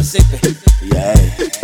Yeah.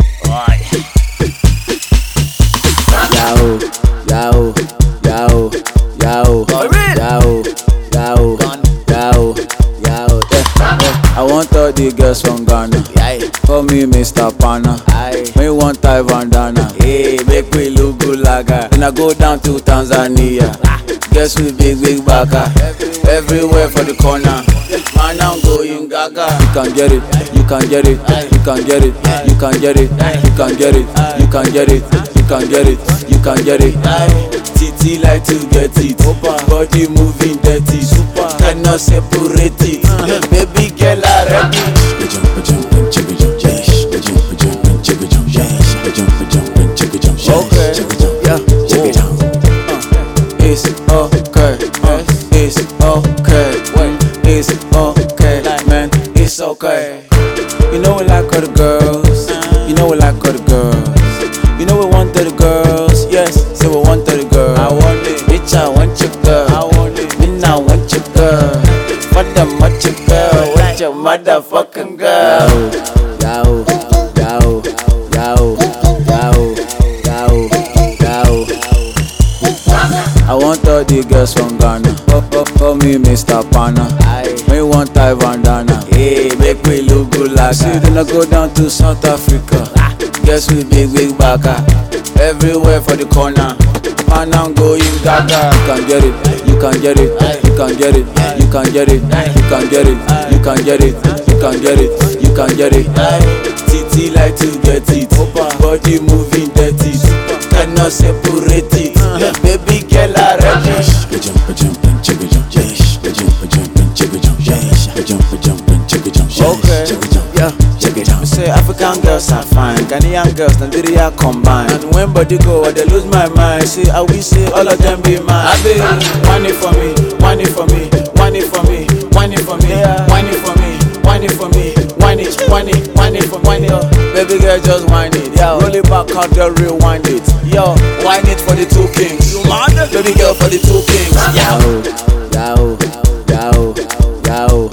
Yahoo, Yahoo, Yahoo, Yahoo, Yahoo, Yahoo, Yahoo, Yahoo. I want all the girls from Ghana. Call me Mr. Pana. Me want Thai bandana. Hey, make me look good like that. When I go down to Tanzania, guess we big baka. Everywhere for the corner. Man, I'm going gaga. You can get it, you can get it, you can get it, you can get it, you can get it, you can get it, you can get it, you can get it. TT like to get it. Body moving dirty. Cannot separate it. Baby girl, I ready. Okay, yeah, it's okay, it's okay, it's okay, man, it's okay. You know we like all the girls, you know we like all the girls, you know we want all the girls, yes, say we want all the girls. I want it, bitch, I want your girl, I want it, me now want your girl, for the much your girl, want your motherfucking girl. Yahoo, Yahoo, Yahoo, Yahoo, Yahoo, Yahoo. I want all the girls from Ghana. Call me Mr. Pana. Me want Thai bandana. Hey, make me look good like that. See, then I go down to South Africa. Guess we big baka. Everywhere for the corner. Man, I'm going gaga. You can get it, you can get it, you can get it, you can get it, you can get it, you can get it, you can get it, you can get it. TT like to get it. Body moving dirty. Cannot separate it. Baby girl, I ready. Okay, yeah. We say African girls are fine, Ghanaian girls, Nigeria combined. And when body go, I lose my mind. See, I will say all of them be mine. I be whine it for me, whine it for me, whine it for me, whine it for me, whine it for me, whine it for me, whine it, whine it, whine it for whine it. Baby girl, just whine it, yo. Roll it back out, girl, rewind it, yo. Whine it for the two kings, you mad? Baby girl for the two kings, yo. Yahoo, Yahoo, Yahoo, Yahoo.